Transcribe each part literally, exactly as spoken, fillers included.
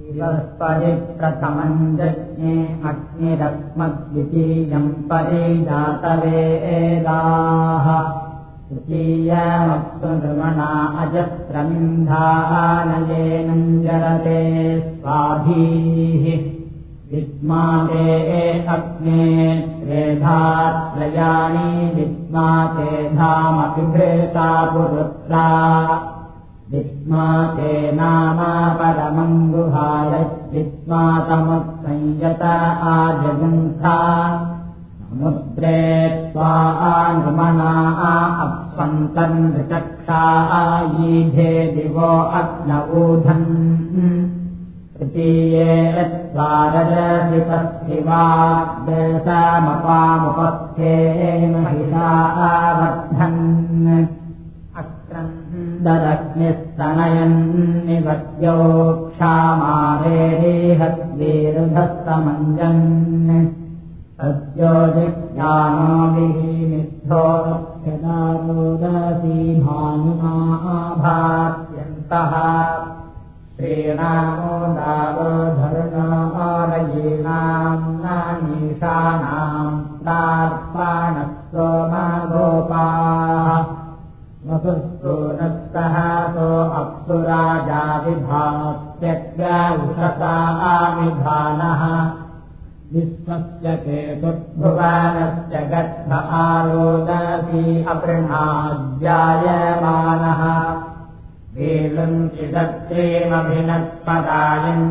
प्रथमम् यज्ञे अग्निरस्मद्वितीयम् परिजातवेदाः तृतीयमप्सु नृमणा अजस्रमिन्धानयेनम् जरते स्वाधीः विद्माते अग्ने त्रेधात्रयाणि विद्माते धामपि भृता पुरुत्रा विद्माते नाम परमम् गुहाय विद्मातमुत्संयत आजगन्था समुद्रे त्वा नृमणा अप्सन्तम् ऋचक्षा ईधे दिवो अग्नऊधन् तृतीये त्वारजसितस्थिवाग्देशमपामुपस्थे महिषा वर्धन् ददग्निस्तनयन्निवद्यो क्षामारेहद्वीरुधस्तमञ्जन् सद्यो जिज्ञानो विहीमिद्धो रक्षदारोदसी भानुमाभास्यन्तः श्रीरामो दावधरुणारयीणाम् नानीशानाम् प्रार्पाणः सोमा गोपाः वसुस्तोनत्सहासो अप्सुराजा विभात्यग्रा उषसामिधानः विश्वस्य केतुर्भुवनस्य गद्ध आरोदसी अपृणाज्यायमानः वेलन्ति दत्रेमभिनत्पदायम्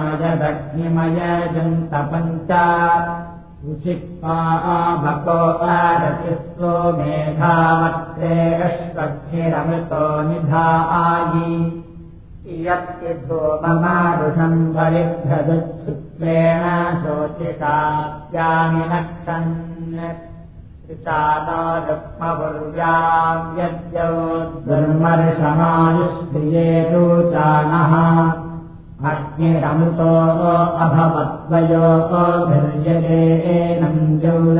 जनायदग्निमयजन्तपञ्चा उषिक्वा भको आरतिस्तो मेधावत्रे अश्वग्निरमृतो निधायि यत्तिधो ममारुषम् परिभ्रदुत्सुत्वेण शोचिषास्यामि नक्षन् त्रिशानो रुक्मपुर्याम् यद्यो दुर्मर्षमायुष्क्रिये रुचानः अग्निरमृतो अभवद्वयो भिर्यजेनम्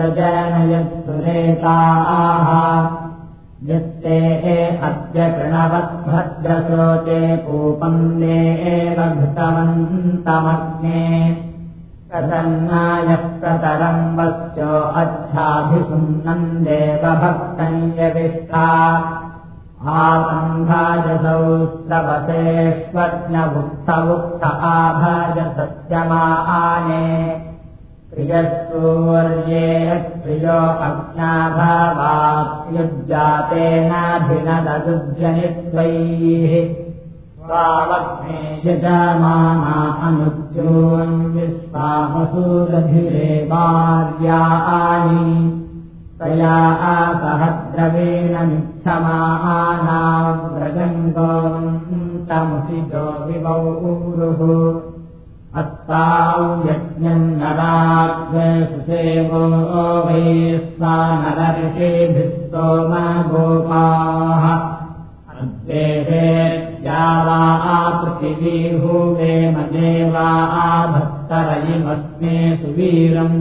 जौरजनयत्सुरेताः यत्ते अद्य कृणवद्भद्रशोचे पूपन्दे एव घृतवन्तमग्ने प्रसन्नायः प्रतरम् वस्यो अच्छाभिसुम्नम् देवभक्तम् यविष्ठा आसम्भाजसौ स्रवसेष्वज्ञवुक्थवुक्थ आभाजसत्यमाने प्रियसूर्ये प्रियो अज्ञाभावाप्युज्जातेनाभिनदुज्जनित्वैः स्वावग्ने यजमाना अनुज्योन् विश्वामसूरधिरे वार्याणि तया सहद्रवेण मिच्छमानाम् व्रजङ्गोऽन्तमुषिजो विवौरुः अस्ताम् यज्ञम् नराग्ने सुसेवो वै स्वानरऋषिभिः सोमा गोपाः अद्वेषेत्या वा पृथिवीभूवेम देवा भक्तरयिमस्मे सुवीरम्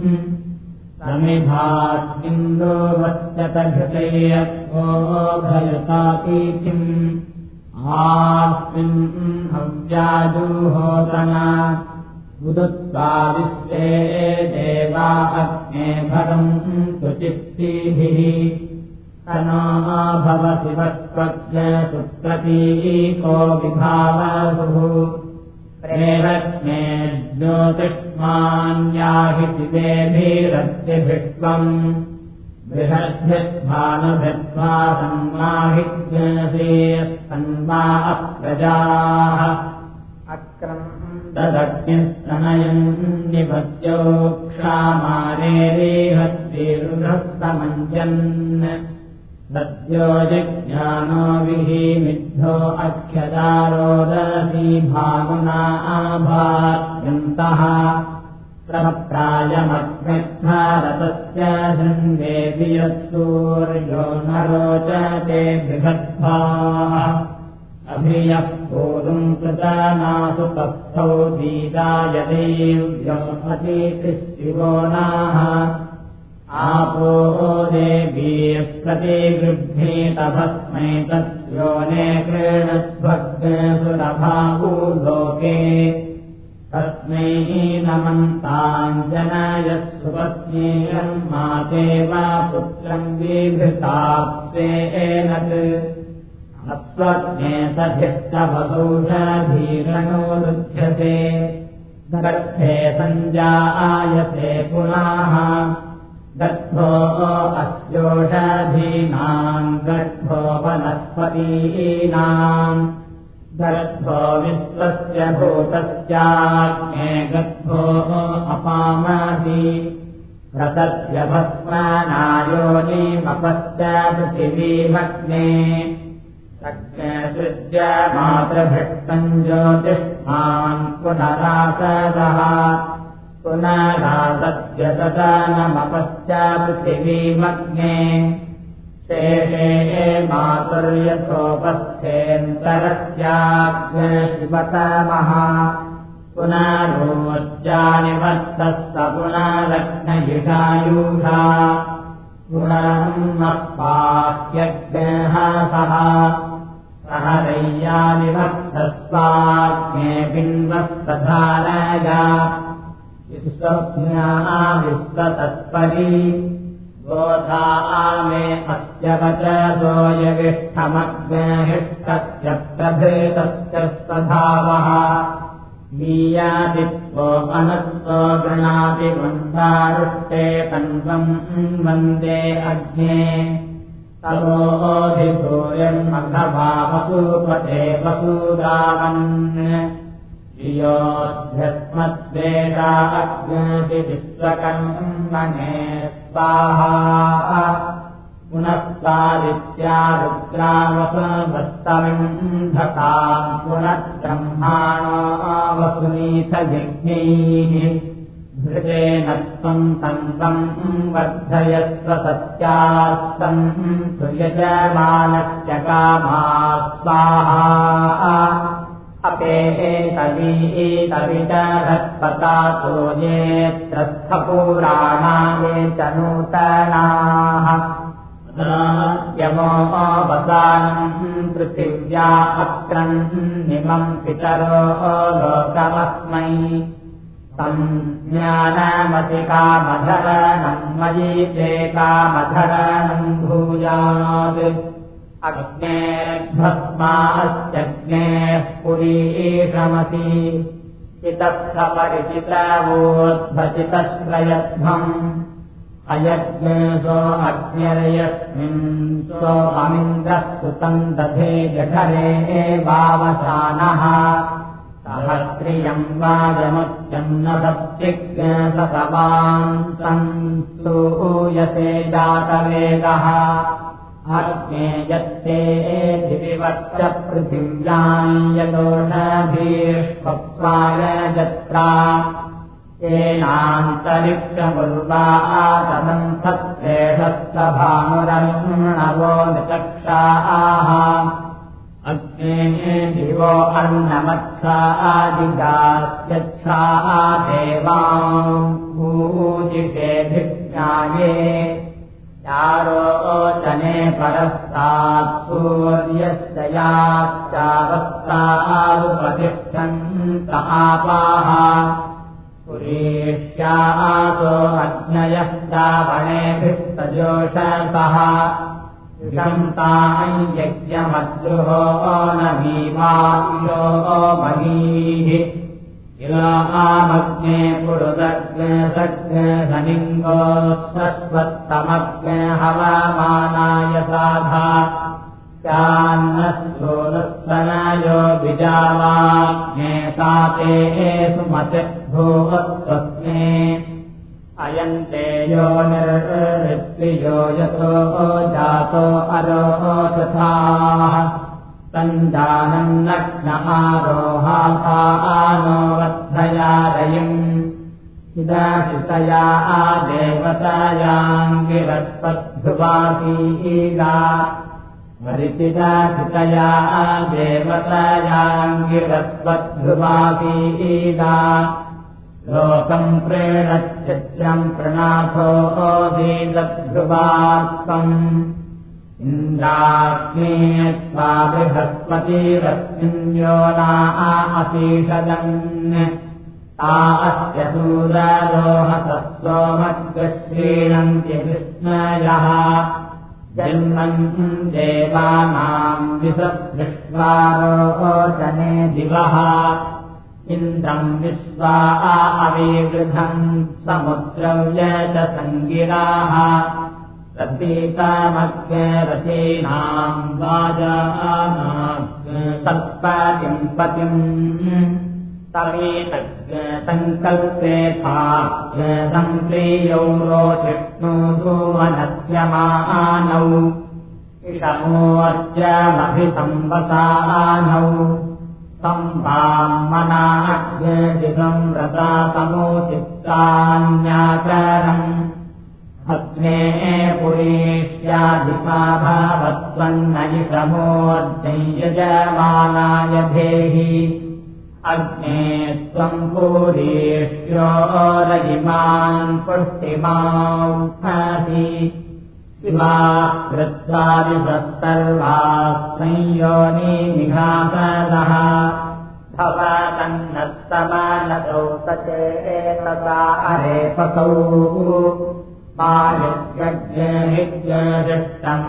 समिधात्मिन्दो वस्यत घृतयत्वो भयतातीतिम् आस्मिन् हव्याजुहोतना उदुत्वा विश्वे देवा अग्ने भरम् सुचित्तिभिः तनो भव शिवस्त्वज्ञ सुप्रतीको विभावसुः प्रेरग्ने ज्योतिष्मान्याहि शिवेभिरद्भिष्वम् बृहद्भिर्भानुभिर्वा संवाहिज्ञसेस्तन्वा अप्रजाः अक्रम् ददग्निस्तनयम् निपत्यो क्षामारेरेहद्भिरुधस्तमञ्जन् सद्यो जिज्ञानो विहीमिद्धो अख्यदारोदसी भानुना आभात्यन्तः प्रप्रायमग्निर्भारतस्य शृङ्गेऽपि यत्सूर्यो न रोचते बृहद्भाः अभियः पूर्वम् कृतानासु तस्थौ दीदायदेव्यो अतीतिशिवो नाः आपो देवीः प्रतिगृह्णीतभस्मै तस्योने क्रीडध्वग्सुरभावो लोके तस्मै नमन्ताञ्जनयः सुपत्नीयम् मातेव पुत्रम् विभृताप्स्वेनत् अस्वज्ञे सधिष्टवसौषधीरणोरुध्यते गर्भे सञ्जायते पुनः गर्भो अस्योषधीनाम् गर्भो वनस्पतीनाम् गर्भो विश्वस्य भूतस्याग्ने गर्भो अपामसि प्रसत्य भस्मानायोनिमपश्च पृथिवीमग्ने सृज्य मातृभृष्टम् ज्योतिष्मान् पुनरासदः पुनरासद्य तदनमपश्च पृथिवीमग्ने शेषे मातुर्यथोपस्थेऽन्तरस्याग्निशिवतमः पुनरोज्जानिवर्तः स पुनरग्नयिषायुषा पुनरन्नः पाह्यग्नः सः सह रय्यानिवर्तस्वाग्ने बिन्वस्तधारया विश्वज्ञा विश्वतत्परी गोधा आमे अस्य वचसो यविष्ठमग्निहिष्ठस्य प्रभृतस्य स्वधावः मीयादित्वो अनत्तो गृणाति गुण्डारुष्टे तन्वम् वन्दे अग्ने तवोऽधिसूर्यन्मघवा वसूपते वसूदावन् योऽध्यस्मद्वेदा अग्निति विश्वकर्मणे स्वाहा पुनस्तादित्या रुद्रावसवस्तमिन्धताम् पुनर्ब्रह्माणो वसुनीथ यज्ञैः धृतेन त्वम् तन्वम् वर्धयस्व सत्यास्तम् सुयजमानस्य कामा स्वाहा अपेतवीतविचरत्पतातो ये त्रस्थपुराणा ये च नूतनाः यमो वसानम् पृथिव्या अक्रन्निमम् पितरो लोकमस्मै तम् ज्ञानमतिकामधरणम् मयि ते कामधरणम् भूयात् अग्नेर्भस्मास्यग्नेः पुरीषमसि चितस्थपरिचितवोद्भचितश्रयध्वम् अयज्ञेशो अग्निर्यस्मिन् सो अमिन्द्रः सुतम् दधे जठरे वावशानः सहस्रियम् वाजमुच्यम् न सप्तिज्ञसवाम् संस्तूयसे जातवेदः अग्ने यत्ते दिविवच्च पृथिव्याम् यदोषधीष्वप्स्वाय जत्रा येनान्तरिक्षमुर्वातमम् सत्प्रेषस्य भानुरन्नवो निचक्षाः अग्ने दिवो अन्नमत्सादिगास्यच्छा देवाम् पूजिषेभिज्ञाये चारोचने परस्तात् सूर्यस्य याश्चावस्तारुपतिष्ठन्त आपाः पुरीष्यासो अग्नयः श्रावणेभिस्तजोषसः विषन्ताम् यज्ञमद्रुहो न भीमायुषो महीः इलामग्ने पुरुदग्नसग्नसनिङ्गो स्वस्वत्तमग्ने हवामानाय साधा चान्नस्तोलस्तनयो विजावाग्ने साते सुमतिर्भूवत्वस्मे अयन्ते यो निर्ऋत्वियो यतो जातो अरोचथाः सञ्जानम् नग्न आरोहासा आनो वर्धयारयम् इदाशितया देवतायाङ्गिरत्पद्भुवासीगा वरिचिदाशितया देवतायाङ्गिरत्पद्भुवासीगा लोकम् प्रेणच्छिद्रम् प्रणाथो ओदीदद्भुवात्वम् इन्द्राग्ने त्वा बृहस्पतिरस्मिन् योना असीषदन् ता अस्य सूरलोहसस्तोमग्रश्रीणन्ति विस्मयः जन्मन् देवानाम् विसदृष्ट्वा रोचने दिवः इन्द्रम् विश्वा अविवृधम् समुद्रव्य च सङ्गिराः प्रतीतामग्ररथीनाम् वाजानाम् सत्पतिम् पतिम् तमेतज्ञ सङ्कल्पेथा सम्प्रियौ रोचिष्णु भुवनस्यमानौ इषमोऽर्जमभिसंवसानौ सम्भामनाज्ञदिवम् व्रता समोचित्तान्याकरम् अग्ने पुरीष्याधिपा भवत्वन्न इषमोऽर्जयजमानाय धेहि अग्ने त्वम् पूरीष्यो रजिमान् पुष्टिमांसि शिवा कृत्वा विभ्रत्सर्वाः संयोनिमिहासदः भवतन्नस्तमानसौ सचेतसा अरेपसौ मालिग्यज्ञहिज्ञशिष्टम्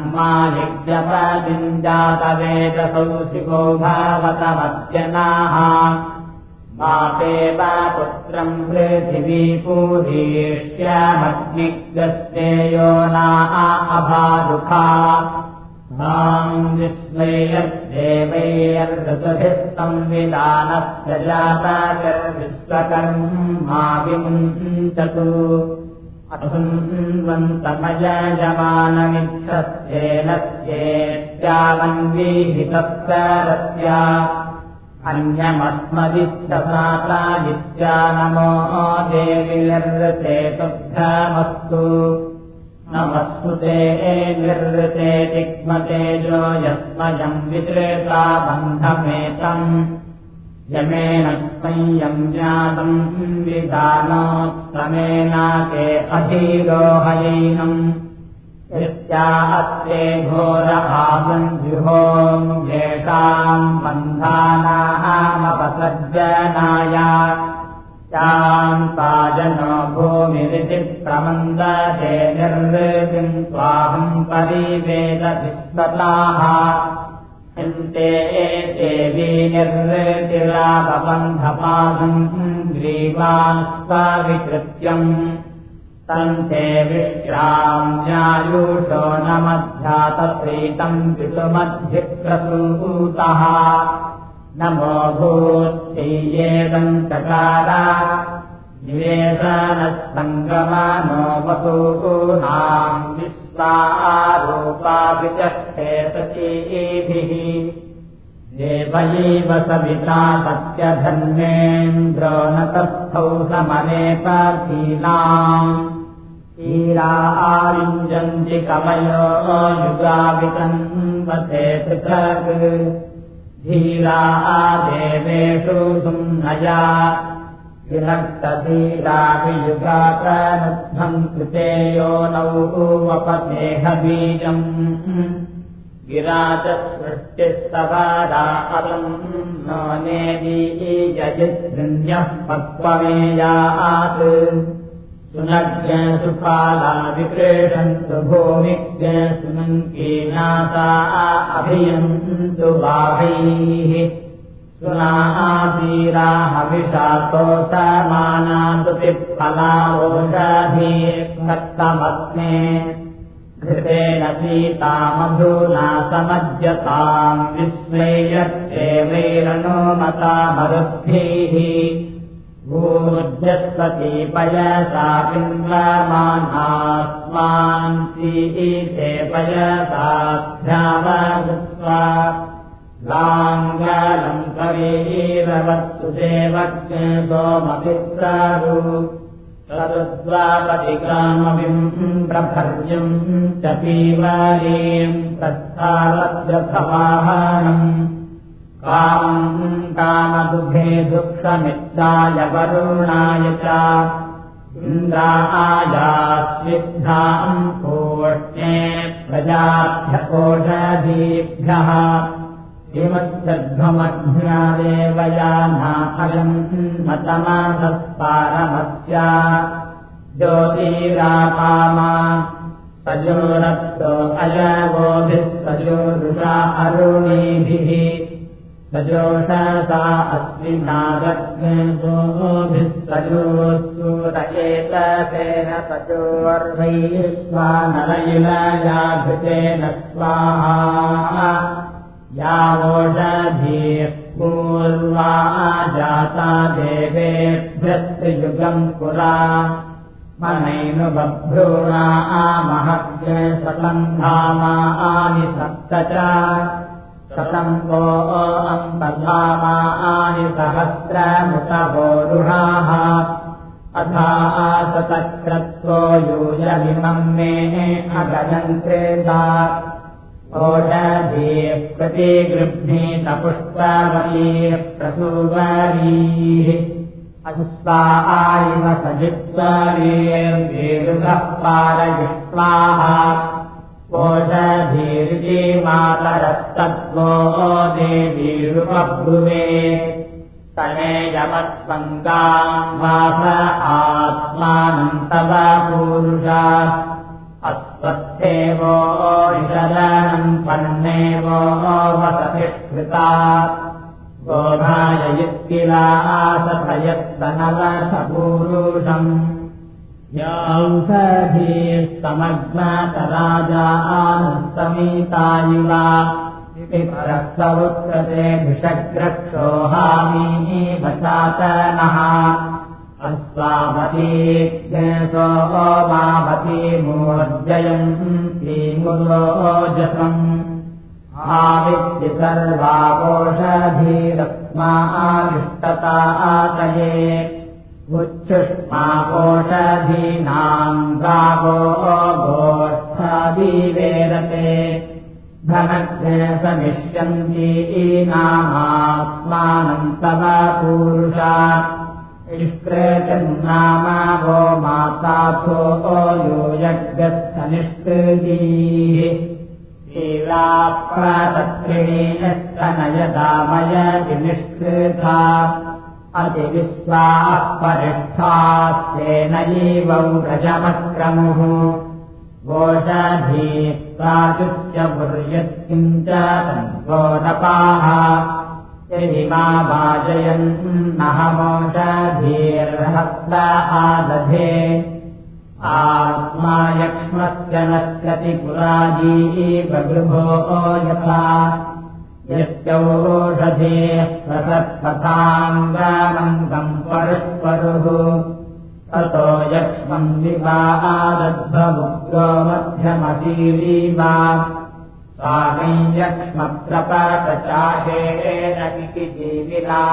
मालिग्यपदिञ्जातवेदसौ शिवो भवतमद्यनाः मापेव पुत्रम् पृथिवी पूरीष्यमग्निग्रस्तेयो ना अभारुखा माम् विश्वैर्देवैर्ऋतुभिः संविधानस्य जातकर्विश्वकर्मा विमुञ्चतु अथुन्वन्तमयजमानमिच्छस्येनस्येत्यावन्विहितस्करस्य अन्यमस्मदिच्छसातादित्या नमो देवीर्ऋते तुभ्यमस्तु नमस्तु ते निर्ऋते तिग्मतेजो यस्मयम् वितृता बन्धमेतम् यमेन संयम् ज्ञातम् विधानोत्तमेनाके अधीरोहयैनम् यस्या अस्ते घोर आसन्जुहोम् येषाम् बन्धानामपसर्जनाय याम् ताजनो भूमिरिति प्रमन्दते निर्ऋतिम् स्वाहम् परिवेदभिस्तताः हिन्ते देवी निर्ऋतिरापबन्धपादम् ग्रीवास्त्वविकृत्यम् तन्ते विश्राम्यायुषो न मध्यातप्रीतम् पितुमध्यप्रसूतः नमो भूत्तीयेदम् चकार निवेशनः सङ्गमनो वसूनाम् विश्वारूपाभिचष्टे सचीभिः देवैव सविता सत्यधन्येन्द्रो न तस्थौ समनेपीनाम् ईरा आयुञ्जन्ति कवयो युगावितन्वते पृथक् धीरा देवेषु सुम्नया विरक्तधीराभियुगाकनुध्वम् कृतेयो नौ वपतेह बीजम् गिरा च सृष्टिस्तवारा अलम् नो नेदीयजिद्रन्यः पक्वमेयात् सुनज्ञ सुपाला विक्रीडन्तु भूमिज्ञ सुनङ्कीनासा अभियन्तु बाहैः सुनासीराः विषातो समानान्तु पिप्फलावोषधीर्भक्तमस्मे घृतेन सीता मधुना समज्यताम् विश्वैर्यत्तेवैरनुमता मरुद्भिः ऊर्जस्वती पयसा पिन्वमानास्मान् सीते पयसाभ्यावृत्वा लाङ्गलम् कवीरवत्सु देवज्ञ सोमपित्रारु तरुद्वापतिकामविम् प्रभर्यम् च पीवरीम् प्रस्थावद्रथवाहनम् कामम् कामदुभे दुःखमित्राय वरुणाय च इन्द्रायास्विद्धाम् पूष्णे प्रजाभ्य ओषधीभ्यः किमध्यध्वमध्या देवयानाफलम् मतमासस्पारमस्या ज्योतिरापामा सजोरप्तो अयवोभिः सजोरुषा अरुणीभिः सजोषसा अस्मिनादग्नेभोभिः सजोस्तूरयेतसेन सजोर्वैश्वानरयिलयाघृतेन स्वाहा यावोषधीः पूर्वा जाता देवेभ्यस्त्रियुगम् पुरा मनैनु बभ्रूणा महव्ये शतम् धामानि सप्त च शतम् वो अम्बधामानि सहस्रमुतवोरुहाः अथा शतक्रत्वो यूयमिमम् मे अगजन्त्रेता ओषधीः प्रतिगृह्णीत पुष्पवतीः प्रसूवरीः अस्वाइव सजित्वरीर्वीरुधः पारयिष्वाः ओषधीरिति मातरस्तत्त्वो देवीरुपब्रुवे तनेयमस्वङ्गाम् वास आत्मानम् तव पूरुषा अस्वत्थेवो निषदनम् पन्नेवो वसतिष्कृता गोभाययित्किलासभयत्तनवसपूरुषम् यांसधीः समग्नातराजानुस्तमीतायुवा विपरस्सवुत्सते भिषग्रक्षोहामी वचातनः अस्वामतीज्ञसो मामती मूर्जयन्ती मुलोजसम् आवित्ति सर्वापोषधीरस्माविष्टता आतये उच्छुष्मापोषधीनाम् गावो गोष्ठादिवेरते धनग्ने समिष्यन्तीनामात्मानम् तव पूरुषा निष्कृतिर्नाम वो माताथो यूयज्ञस्थनिष्कृतीः स्तनयदामयति निष्कृता अतिविश्वाः परिष्ठास्तेनैवौ गजमक्रमुः गोषधीः प्राचुच्यपुर्यत्किञ्च तन्वोदपाः यदि मा वाजयन्नहमोषधीर्हस्त आदधे आत्मा यक्ष्मस्य नश्यति पुराजीवगृभो यथा यस्यौषधेः प्रसत्पथाङ्गानन्दम् परस्परुः ततो यक्ष्मम् विवादद्भवुग्रो मध्यमशीलीवा साकम् यक्ष्मप्रपटचाहेन इति जीविना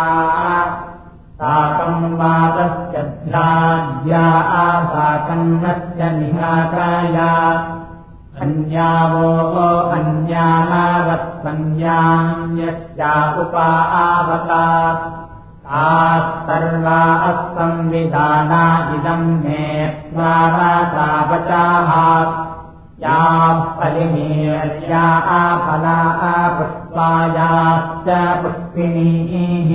साकम् वातस्य ध्याज्या साकन्नस्य निहाकाया अन्यावो अन्यानावत्संज्ञान्यस्या उपा आवता ताः सर्वा असंविधाना इदम् मे स्वावतावचाः याः फलिनीर्या फला पुष्पायाश्च पुष्पिणीः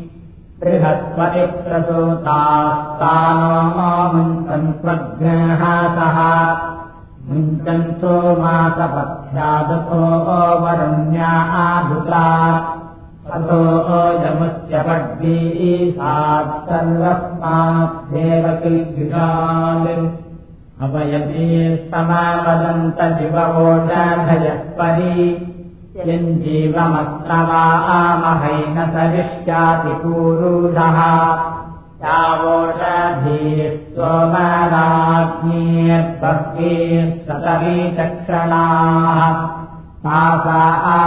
बृहस्पतिप्रसूतास्तानो मुञ्चन् स्वग्रहासः मुञ्चन्तो मासपथ्यादतो वरुण्या आभुता अतो यमुस्य पड्डीसात् सर्वस्माद्देवकिल्भिषान् अवयती समावदन्त जिवोषधयः परि यञ्जीवमस्त्रवामहैन सरिष्याति पूरुषः यावोषधीः सोमराज्ञीर्बह्वीः शतवीचक्षणाः तासा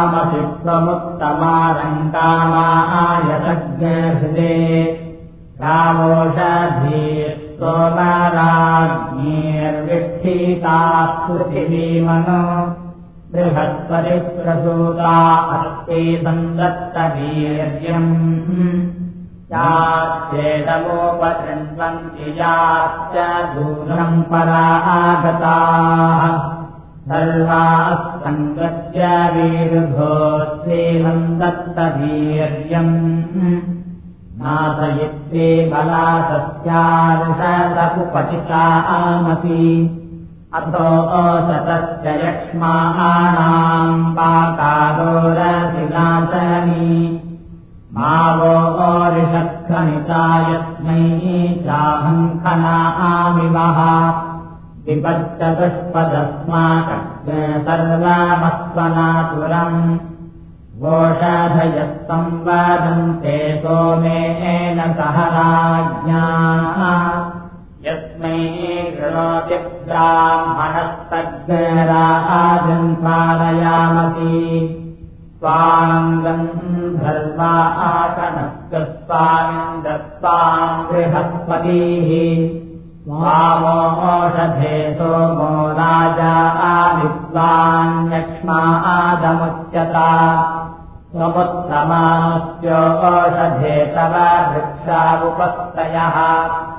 आमशित्वमुत्तमारङ्कामायतज्ञहृदे यावोषधीः सोमराज्ञीर्विष्ठीताः पृथिवीमनो बृहस्पतिप्रसूता अस्ति सन्दत्तवीर्यम् याश्चेदमोपशृण्वन्ति याश्च दूरम् परा आगताः सर्वास्तङ्गस्य वीरुधो श्रीमन् दत्तवीर्यम् नाथयित्वे बलासस्यार्षदपुपचिता आमसि अथो ओशतस्य यक्ष्माणाम् पाकारोरसिनाशनी मावो ओरिषत्खनिता यस्मै चाहम् खनामिवः विपच्चतुष्पदस्माकग्ने सर्वमस्वनातुरम् वोषाधयः संवादन्ते सोमेन सह राज्ञा यस्मै कृणोति ब्राह्मणस्तग्राजन् पालयामसि स्वाङ्गम् धर्वा आकणस्वामिन्द्रस्वाम् बृहस्पतिः वामोषधे सोमो राजा आविद्वान्यक्ष्मा आदमुच्यता स्वमुत्तमास्योषधे तव वृक्षावुपस्तयः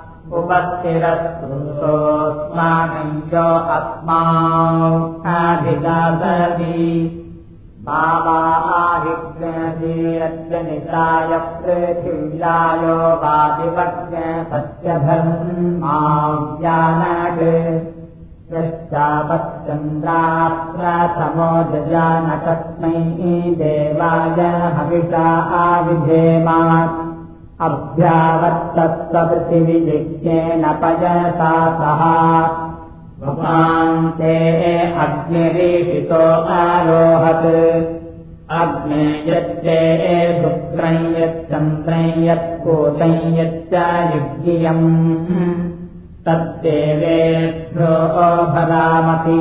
उपस्थिरस्तुतोऽस्माकञ्चो अस्माभिदासति मावाहिज्ञेयज्ञनिताय पृथिव्यायो वादिवज्ञ सत्यधर्माव्यानग यश्चापश्चन्द्राप्रथमो जजानकस्मै देवाय हविषा आविधेमा अभ्यावर्तत्वपृथिविजिज्ञेन पयसा सह वपान्ते अग्निरीषितो आरोहत् अग्ने यच्चे शुक्रं यच्चन्द्रं यत्कूतं यच्च युज्ञियम् तद्देवेभ्यो भरामसि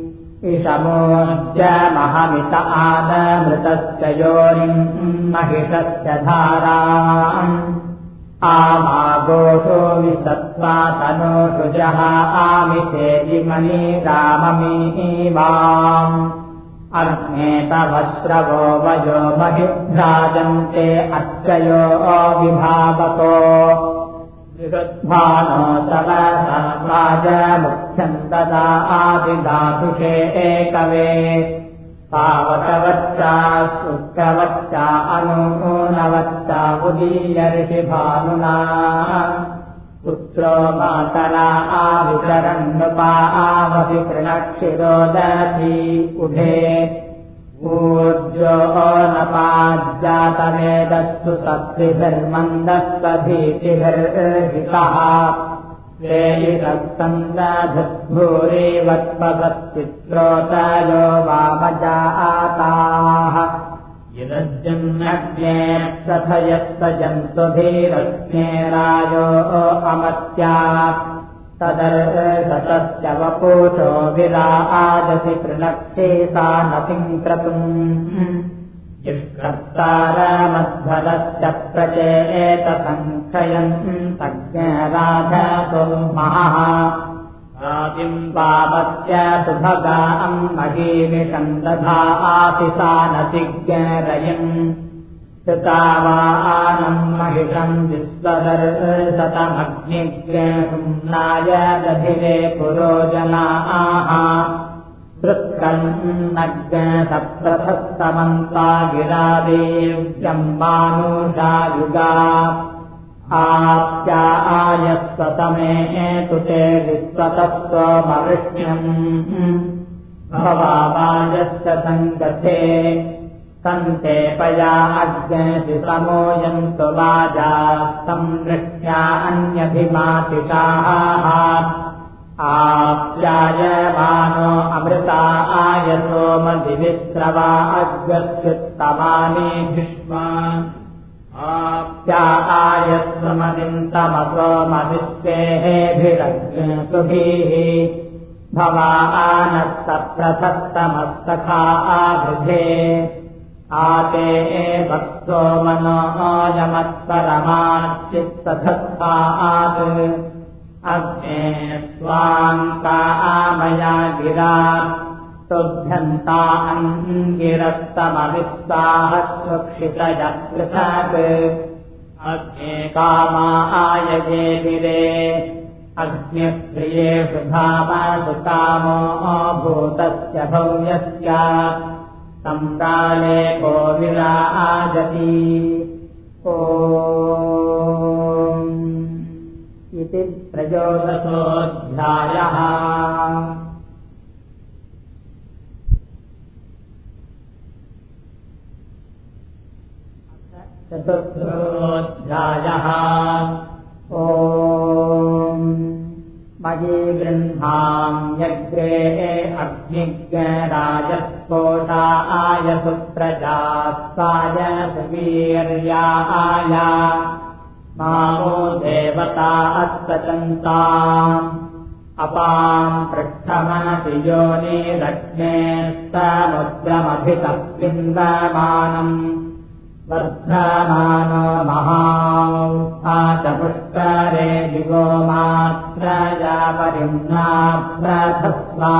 इषमोज्जमहमित आदमृतस्य योनिम् महिषस्य धाराम् आमागोषो विसत्त्वा तनोषु जः आमिते जिमनी राममीवाम् अग्ने तव श्रवो वयो महिभ्राजन्ते अर्चयो अविभावको विरुद्धानो तव सर्वाजमुख्यम् तदा आदिधातुषे एकवे पावकवच्चा शुक्रवच्चा अनूनवच्चा उदीयर्षिभानुना पुत्रो मातरा आविचरन्नुपा आवसि कृणक्षिरोदसी उभे ऊर्जो नपाज्जातवेदस्तु सत्रिभिर्मन्दस्वधीतिभिर्हितः वेयितस्तन्दधद्भूरिवत्पवच्चित्रोतयो वामजाताः यदज्जन्यज्ञे प्रथयस्तजन्तुधीरस्मे रायो अमत्या तदर्शतस्य वपुषो विराजसि कृणक्षे सा नतिम् क्रतुम् युष्कर्तारमध्वरस्य प्रचेतसङ्ख्ययम् तज्ञराधतो महः आदिम् पापस्य सुभगाम् महीमिषम् दधाति सा नतिज्ञरयम् कृतावानम् महिषम् विश्वदर्शतमग्निज्ञनाय दधिरे पुरोजनाः सप्रथस्तमन्ता गिरादेव्यम् मानुषा युगा आप्या आयस्वतमे तुते विश्वतस्त्वमवृष्ण्यम् भवावायस्य सङ्गते सन्ते पया अग्नेऽसि समोयन्तु वाजास्तम् वृष्ट्या अन्यभिमातिषाः आप्यायमानो अमृता आयतो मदिविस्रवा अग्रस्युत्तमानि भीष्मा आप्या आयस्वमदिन्तमसो मविश्वेभिरग्नसुभिः भवा आनस्तप्रथस्तमस्तखा आवृधे आते भक्तो मनोयमत्परमाच्चित्तधत्तात् अग्ने स्वाङ्का आमया गिरा तुभ्यन्ता अङ्गिरस्तमविस्ताः स्वक्षितयः पृथक् अग्ने कामा आयजेभिरे अग्निप्रियेषु धामसु कामो भूतस्य भव्यस्य सम्प्राले को विराजति ॐ इति त्रयोदशोऽध्यायः। चतुर्थोऽध्यायः। ॐ मयि गृह्णाम्यग्रे अग्निराजस्पोषाय सुप्रजास्वाय सुवीर्याय मामो देवता अस्सचन्ताम् अपाम् पृष्ठमनसि योनिरग्ने समुद्रमभितः पिन्दमानम् वर्धमानो महान् आच पुष्करे दिवो मात्रया परिम्ना प्रथस्वा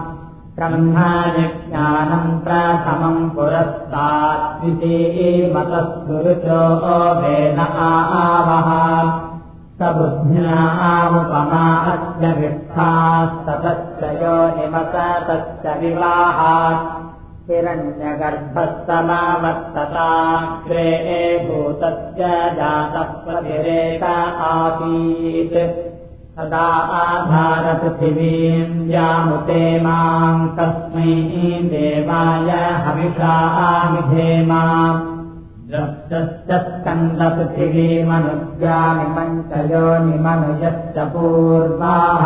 ब्रह्मजिज्ञानम् प्रथमम् पुरस्तात् द्वितीयमतस्सुरुचो वेन आवह स बुद्ध्यामुपमा अस्य विष्ठास्ततश्च योनिमसतश्च विवाहात् हिरण्यगर्भः समावर्तताग्रे भूतस्य जातः प्रतिरेक आसीत् तदा आधारपृथिवीम् व्यामुते माम् तस्मै देवाय हविषा विधेमाम् द्रष्टश्च स्कन्दपृथिवीमनुज्ञानिमम् च योनिमनुजश्च पूर्वाः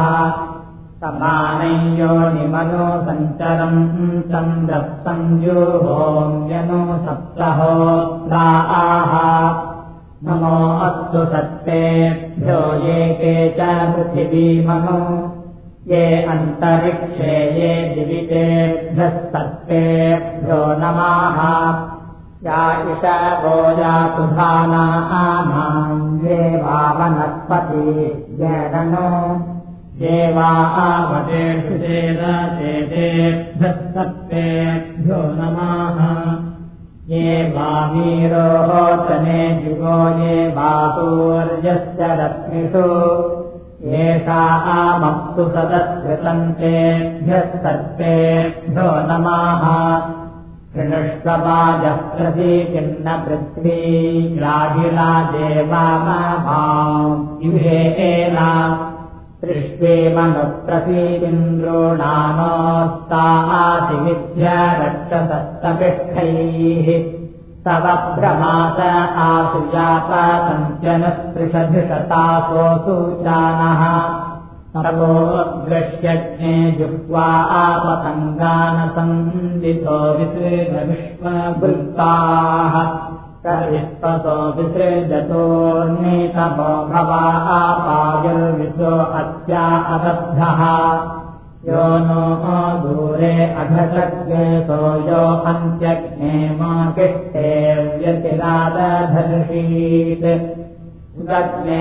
समानयो निमनो सञ्चरम् चन्द्रः संयुहोम्यनो सप्तहोत्राः नमो अस्तु सत्तेभ्यो ये के च पृथिवीमनो ये अन्तरिक्षे ये दिवितेभ्यः सत्तेभ्यो नमः या इषवो यातु धानानाम् ये वा वनस्पति येनो देवा आवतेषु चेदेभ्यः सत्तेभ्यो नमः ये वा वीरोचने जुगो ये वा सूर्यस्य रश्मिषु येषा आमप्सु सदस्कृतन्तेभ्यः सत्तेभ्यो नमः कृणुष्ववाजः प्रतीकिन्न पृथ्वी राहिला देवामाभाम् युहेना दृष्ट्वेमनुप्रसीदिन्द्रोणानोस्तासि विद्या रक्षसस्तपिष्ठैः तव भ्रमास आसुजापसञ्चनस्पृशधिषतासोऽसु चानः सर्वोद्गृह्यज्ञे जुह्वा आपतङ्गानसन्दितो विसृजविश्ववृत्ताः विश्वसो विसृजतोर्नीतमो भवा आपायुर्विशो अस्या अबद्धः यो नो दूरे अघशग्नेसो यो अन्त्यग्ने मा किष्टे व्यतिरादधर्षीत् उदग्ने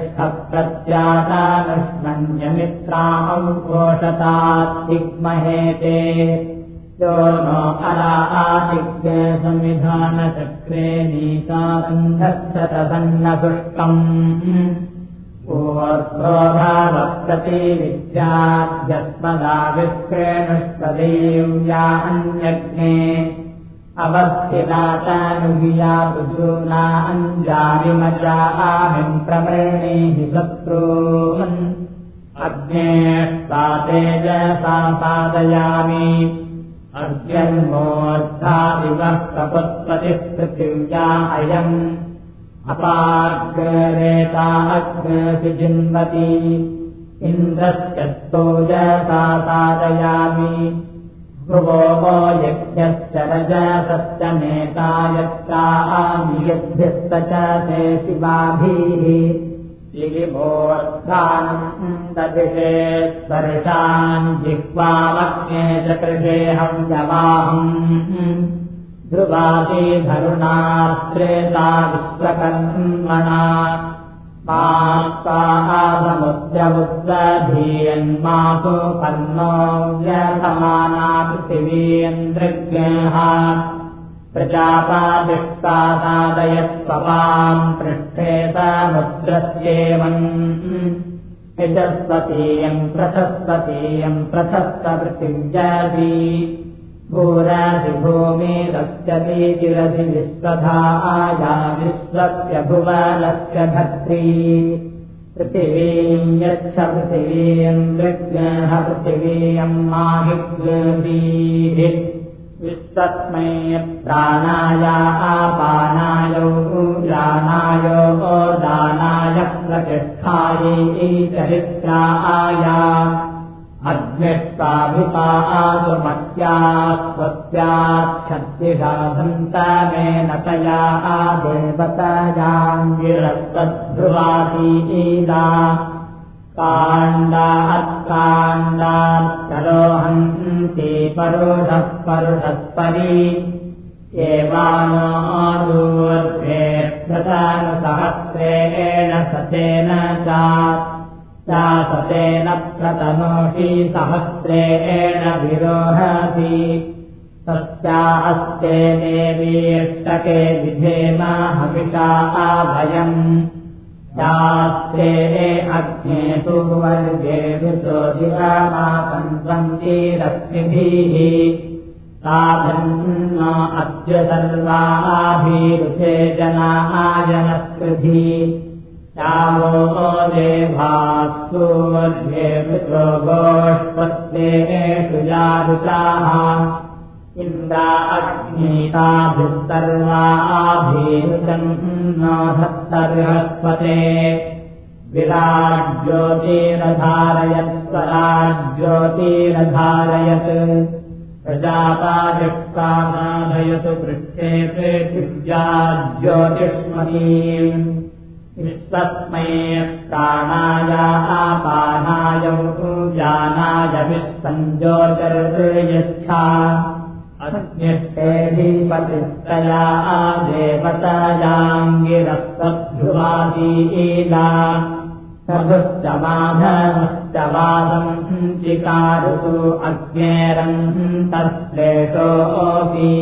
तिष्ठप्रत्यादानुष्मन्यमित्राम् घोषतात्तिग्महेते यो नो अरा आदिग्ने संविधानचक्रे नीतासन्धक्षतसन्नसुष्कम् ऊर्ध्वोभावप्रतिविद्याद्यस्मदा विक्रेणुष्पदेव्या अन्यग्ने अवस्थितातानुगिया सुजूना अञ्जालिमजा आमिम् प्रमृणीहि शत्रून् अग्ने सा तेजसा साधयामि अर्जन्मोऽर्धादिवः कपुत्पतिः पृथिव्या अयम् अपाग्रेता अग्नेऽसि जिन्वति इन्द्रस्य स्तोजसा साधयामि भुवो वो यज्ञश्च रजसश्च नेता यत्रामि यद्भिश्च च ते शिवाभिः लिलिमोऽर्थानम् ददिशे स्पर्शान् जिह्वामग्ने च कृषेऽहम् यवाहम् ध्रुवासी धरुणास्त्रेता विश्वकर्मणा मा स्वाहा समुद्रमुद्दधीयन्मासु कर्णो व्यसमाना पृथिवीन्द्रज्ञः प्रजापादिष्टा सादयत्पवाम् पृष्ठे समुद्रस्येवम् यशस्वतीयम् प्रशस्वतीयम् प्रशस्तपृथिव्यादि भूरासि भूमिरस्यतीतिरसि विश्वधाया विश्वस्य भुवनस्य धत्री पृथिवीम् यच्छ पृथिवीम् विज्ञः पृथिवीयम् माहिग्वीः विश्वस्मै प्राणाय आपानायो उदानायो दानाय प्रतिष्ठायै चरित्राय अग्निष्टाभिपासुमत्याः स्वस्याच्छद्दिशाधन्तमेन तया देवतायाङ्गिरस्तद्ध्रुवादीदा काण्डात्काण्डात्करोहन्ति परुषः परुषस्परि एवानो दूर्ध्वे प्रतानुसहस्रेण सतेन च सतेन प्रतनोषि सहस्रेण विरोहति तस्यास्ते देवीष्टके विधेम हविषा भयम् शास्त्रे अग्ने सुवर्गे विशोदिवामापन्वन्तीरश्मिभिः साधन्न अद्य सर्वाभिरुचे जनाजनस्कृधि यावो देवास्तूर्ये विश्वो गोष्पत्तेषु जारुचाः इन्द्रा अग्नीताभिः सर्वाभिरुचम् नो धत्तर्हस्पते विराज्योतिरधारयत् स्वराज्योतिरधारयत् प्रजापादिष्टानाधयतु पृष्ठे पृथिव्या ज्योतिष्मतीम् विश्वस्मै प्राणाय आपानाय उजानाय विस्सञ्ज्योतिर्यच्छा अग्निष्ठेऽधिपतिस्तया देवतायाङ्गिरस्तद्ध्रुवादीला सभुश्च माधवश्च वादम् चिकारुतु अग्नेरन्तश्लेषोऽपि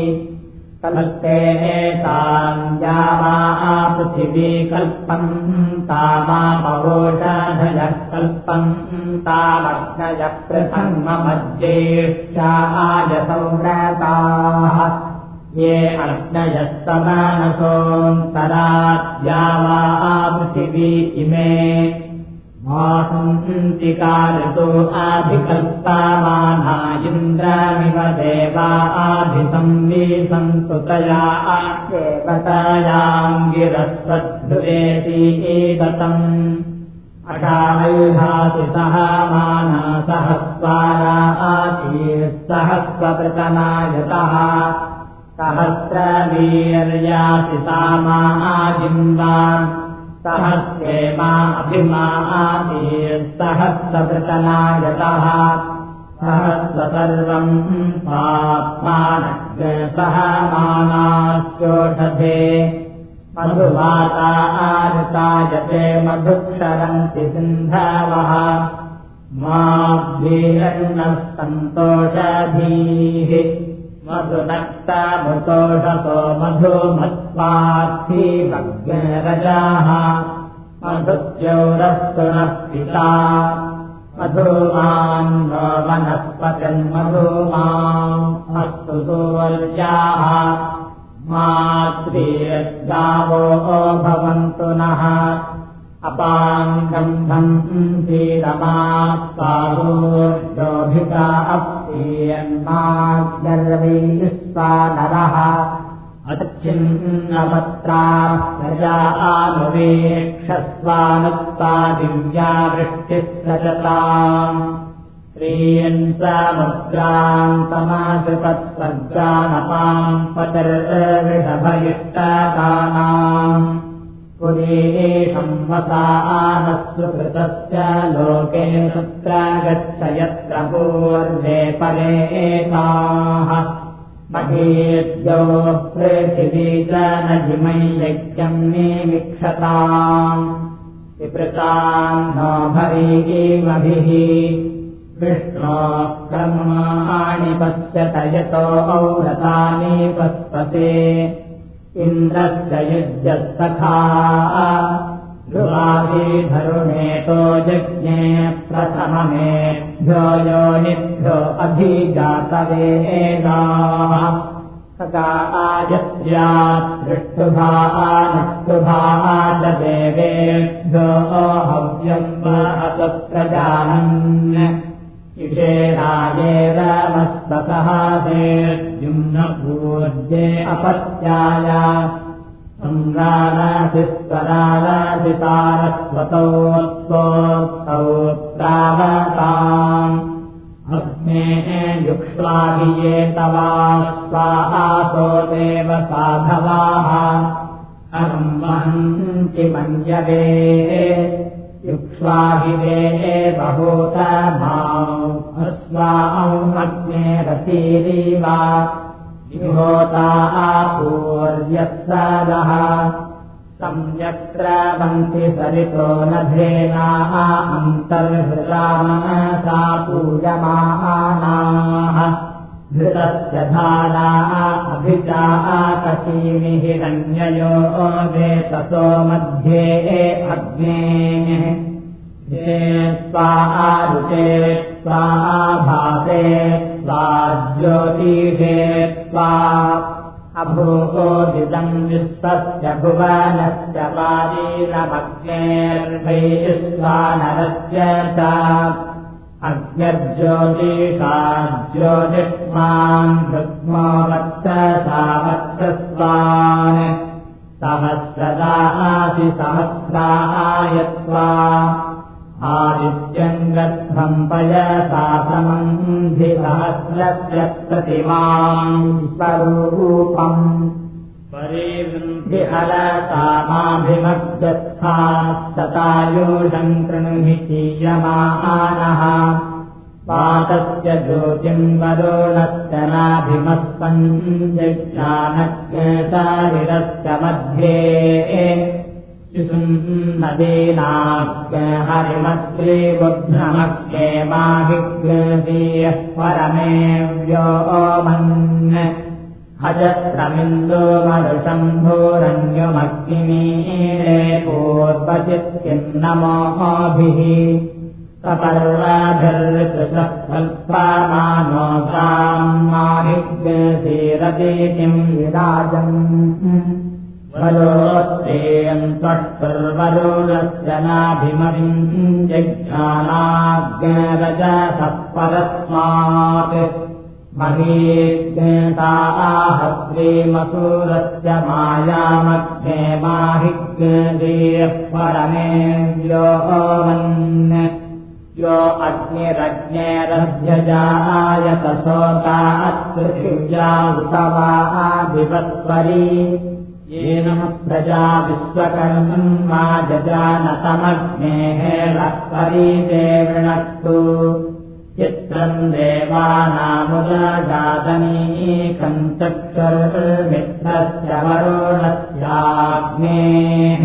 कल्पेताम् यावा पृथिवी कल्पम् तामापवोषाधयः कल्पम् तामग्नयः प्रथममज्येष्ठाय संव्रताः ये अग्नयः समानसोऽन्तराद्यावा पृथिवी इमे मासन्तिकारितो आभिकल्पामाना इन्द्रामिव देवा आभिसंवीसन्तु तया देवतायाङ्गिरस्वध्रुवेति एततम् अषामयुधासि सहामाना सहस्वारा आतीर्सहस्वपृतनायतः सहस्रवीर्यासि सामा आजिन्वान् सहस्रेमा अभिमा आतीर्सहस्रपृतनायतः सहस्र सर्वम् पाप्मानग्रसहमानास्योषधे मधुवाता आरुतायते मधुक्षरन्ति सिन्धवः माभ्येरन्नः सन्तोषधीः मधुनक्तामृतोषसो मधुमत्पार्थी भग्नरजाः मधुद्यौरस्तु नः पिता मधुमान्नो वनस्पतिर्मधुमाम् अस्तु सूर्याः मात्रीर्गावो भवन्तु नः अपाङ्गन्धम् धीरमात्पादोर्जोभिता अप्रीयन्मार्गर्वैस्वानरः अच्छिन्नपत्रा प्रजा आनुवेक्षस्वानुत्पादिव्या वृष्टिः सजताम् श्रीयन् समुद्रान् समासृपत्स्वर्गानपाम् पतिर्वृषभयिष्टाकानाम् पुरीशम् वसा आनस्तु कृतस्य लोके तत्र गच्छ यत्र पूर्वे परे एताः महीद्यो पृथिवी च न जिमै यज्ञम् निमिक्षताम् विपृताम् नो भरीमभिः विष्णो ब्रह्माणि पश्यत यतो औरतानि पस्पते इन्द्रस्य युज्यः सखा ध्रुवादिधरुमेतो यज्ञे प्रथममेभ्यो योनिभ्यो अभिजातवेदाः सदा आयस्यात् दृष्टुभानुष्टुभाः च देवेभ्यो हव्यम् वहतु प्रजानन् इषेरायेरमस्ततः देव्युम्नपूज्ये अपत्याय सम्राणासिस्वरासितारस्वतोत्सोत्सौ प्रावताम् अग्नेः युक्ष्वाभियेतवा स्वाहासो देव साधवाः अहम्वहन्ति मन्यवे युक्ष्वाभिवेः बहूतभाम् अस्वाहम् अग्नेरसीरीवा विहोता पूर्यः सदः सम्यक्त्रवन्ति सरितो नधेनाः अन्तर्हृतामनसा पूयमानाः धृतस्य धाराः अभिजाः कशीमि हिरण्ययो वेतसो मध्ये अग्नेः स्वाहा रुचे स्वाहा भासे स्वाज्योतिषे स्वा अभूदिदम् विश्वस्य भुवनस्य वारीरमग्नेर्वैश्वानरस्य च अग्निर्ज्योतिषा ज्योतिष्मान् भृग्मो वत्ससा वत्सस्वान् सहस्रदासि सहस्रायत्वा आदित्यम् गद्धम् पयसा समन्धि सहस्रस्य प्रतिमाम् स्वरूपम् परिवृन्धि हरसामाभिमग्गस्थाः शतायुषम् कृणुहि चीयमानः पातस्य ज्योतिम् वरुणस्य नाभिमस्पन् जज्ञानज्ञशरीरस्य मध्ये नदीनाग् हरिमद्रीबुद्धमग्ने माहिग्दीयः परमे व्योमन् हजत्रमिन्दोमरुषम्भोरन्युमग्निमीरे पूर्वचित्किम् नमोभिः सपर्वाभिर्ऋतुषः कल्पमानो माहिग्दीरतीतिम् विराजम् वरोत्तेयम् त्वट्पुर्वरुणस्य नाभिमभिम् जज्ञानाग्रजसः परस्मात् महीज्ञताः श्रीमसूरस्य मायामग्ने माहिज्ञेयः परमे व्योमन् यो अग्निरग्नेरभ्यजायतसोता उतवादिवत्परी येन प्रजा विश्वकर्मम् मा जजानतमग्नेः रत्परीदेवृणक्तु चित्रम् देवानामुदजातनीकम् चक्षुर्मित्रस्य वरुणस्याग्नेः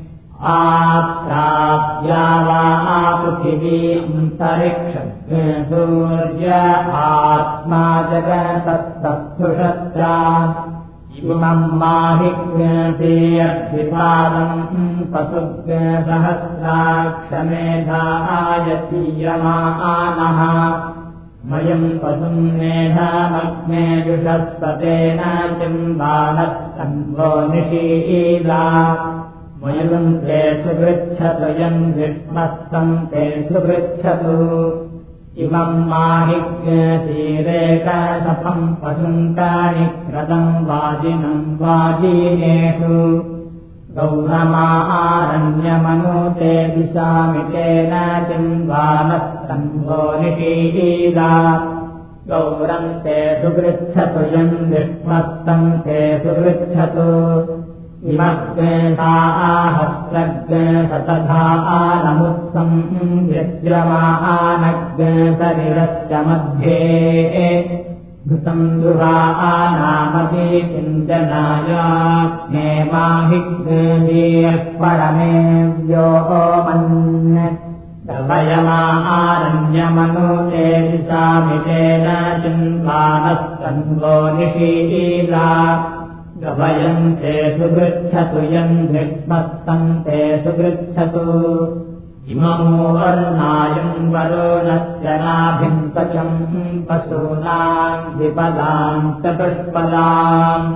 आप्राप्या वा पृथिवी अन्तरिक्षज्ञ सूर्य आत्मा जगतस्तस्थुषत्रा इमम् माहिज्ञेऽर्पिपादम् पशुज्ञसहस्राक्षमेधायतीयमानः मयम् पशुम् मेधामग्ने जुषस्पतेन चिम्बानस्तन्वो निशीला मयम् ते सुगृच्छतु यम् विष्मस्तम् ते सुगृच्छतु इमम् माहिज्ञतीरेकसफम् पशुन्तानि क्रदम् वाजिनम् वाजीनेषु गौरमारण्यमनुते दिशामि तेन चिम्बानस्तन्वो निशीला गौरम् ते सुगृच्छतु यम् विष्मस्तम् ते सुगृच्छतु इमग्नेताहस्रग्नशतधानमुत्सम् यज्रमानग्नशरीरस्य मध्ये घृतम् दुरानामति चिन्तनायाग्ने माहिज्ञेयः परमे व्योमन् वयमारण्यमनुते दिशामि तेन चिन्वानस्तन्वो निशीला गवयन्ते सुगृच्छतु यन्धिष्मत्सन्ते सुगृच्छतु इममो वर्णायम् वरुणस्य नाभिम् पचम् पशूनाम् द्विपदाम् चतुष्पदाम्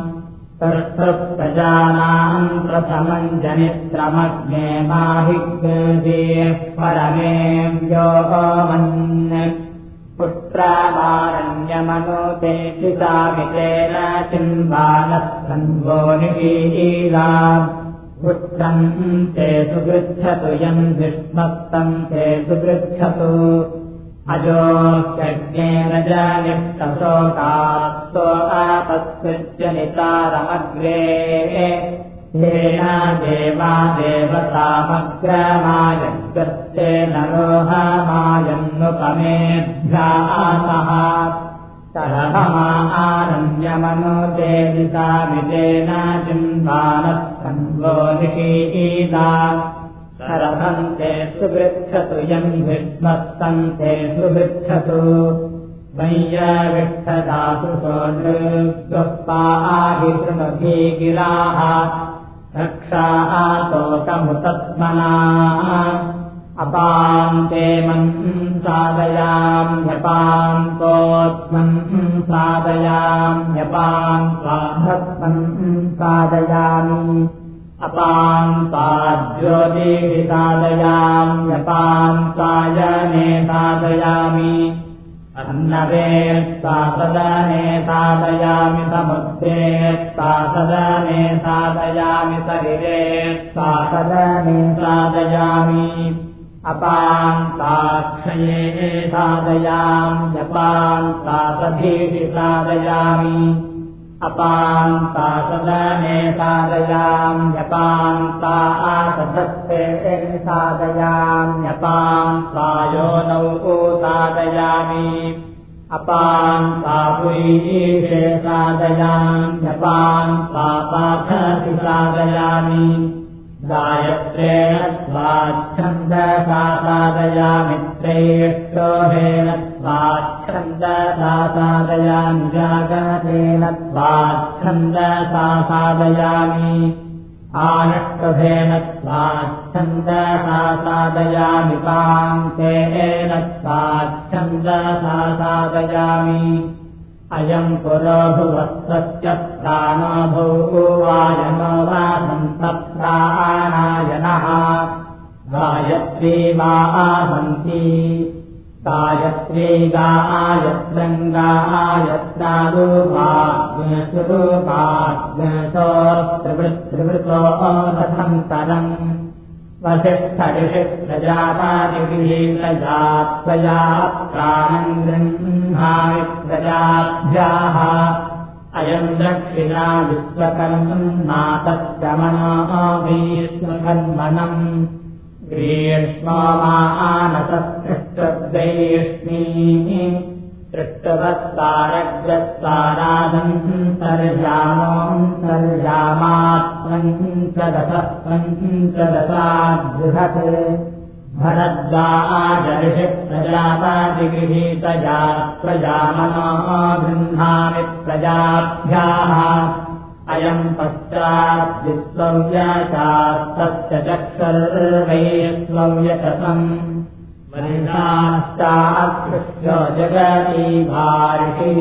प्रजानाम् प्रथमम् जनित्रमग्ने माहिग्नेः परमे व्योमन् पुत्रामारण्यमनुते चितामितेन चिन्वानस्सन्वो निशीला पुत्रम् ते सुगृच्छतु यन्धिष्मत्तम् ते सुगृच्छतु अजोऽप्यग्नेन जनिष्टशोकात्तो आपस्कृत्यनितारमग्रे येन देवा देवतामग्रमायग्रस्तेन लोहमायन्नुपमेभ्यामः सरभमानन्यमनुते दिशामितेन चिन्वानस्सन्वो निशीला सरभन्ते सुगृच्छतु यन्धिष्मत्सन्ते सुगृच्छतु मय्यविष्ठदासु सोऽनृगुप्पाहि शृणुभि गिराः रक्षाः तोकमुतस्मना अपान्ते मन् साधयाम्यपान्तोत्मन् साधयाम्यपान्त्वाभस्मन् साधयामि अपान्ताज्योतिः साधयाम्यपान्तायने साधयामि अन्नवेत्ता सदने साधयामि समुद्रेत्ता सदने साधयामि शरीरेत्ता सदने साधयामि अपान्ताक्षये साधयाम्यपान्ता सधीः साधयामि अपान्ता सदने साधयाम्यपान्ता आसधत्ते साधयाम्यपान्ता योनौ साधयामि अपान्ता पुरीषे साधयाम्यपान्ता पाठसि साधयामि गायत्रेण स्वाच्छन्दसा साधयामि त्रेष्टोहेन स्वाच्छन्दसा साधयामि जागतेन स्वाच्छन्दसा साधयामि आनष्टभेन स्वाच्छन्दसा साधयामि पान्तेन स्वाच्छन्दसा साधयामि अयम् पुरो भुवस्वस्य प्राणो भूवायनो वासन्तप्राणायनः गायत्री वा आसन्ति गायत्री गायत्रङ्गायत्रारूपाग्नसुरूपाग्नसो त्रिवृत्रिवृतो रथन्तरम् वसिष्ठऋषिः प्रजापादिगृहीतया त्वया प्राणम् गृह्णामि प्रजाभ्याः अयम् दक्षिणा विश्वकर्मणा तस्य मनो विश्वकर्मणम् ग्रीष्मो मानसपृष्ठद्वैष्णी पृष्ठवत्तारग्रस्ताराधन्तर्यामात्मञ्चदशपञ्चदशाद्बृहत् भरद्वाजऋषिः प्रजापादिगृहीतया प्रजामनो गृह्णामि प्रजाभ्याः अयम् पश्चाद्विश्वव्यचास्तस्य चक्षुर्वैश्वव्यचसम् वरिष्ठाश्चाकृष्यो जगती भार्षि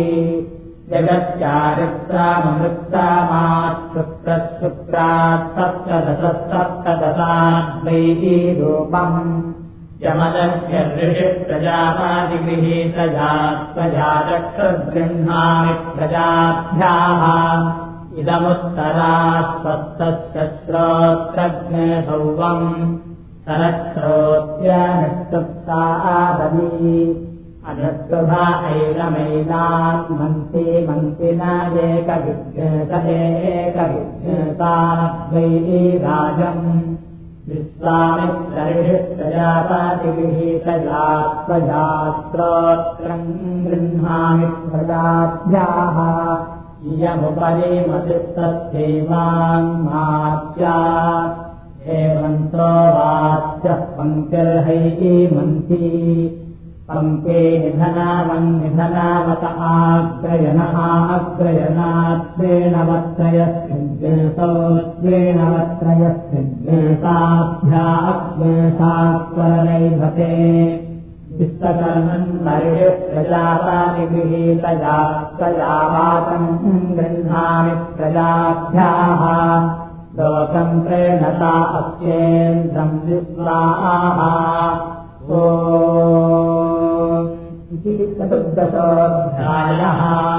जगच्चारित्राममृत्तामाच्छुक्रशुक्रात् सप्तदशसप्तदशाद्वैः रूपम् यमदस्य प्रजापादिगृहीतया प्रजा चक्षुर्गृह्णामि प्रजाभ्याः इदमुत्तरास्वस्तस्य श्रोत्रज्ञे सौवम् सरच्छ्रोत्यनुष्टुप्सादमी अनष्टुभा ऐरमैनान् मन्ति मन्तिनादेकविघ्नतदेकविघ्नताद्वैराजम् विश्वामित्रऋषिः प्रजापादिगृहीतया प्रजास्त्रोत्रम् गृह्णामि प्रजाभ्याः इयमुपरि मतिस्तस्यैवान्माच्या हेमन्तो वाच्यः पङ्क्तिर्हैः मन्ति पङ्के निधनावन्निधनावत आग्रयण आग्रयणात्रेणवत्रयस्मिन्देशो त्रेणवत्रयस्मिन्देशाभ्याग्वेषात्वरैभते विश्वकर्मन् परिषः प्रजातानि गृहीतया प्रजावातम् गृह्णामि प्रजाभ्याः लोकम् प्रेणता अस्येन्द्रम् विश्वाः ओ इति चतुर्दशोऽध्यायः।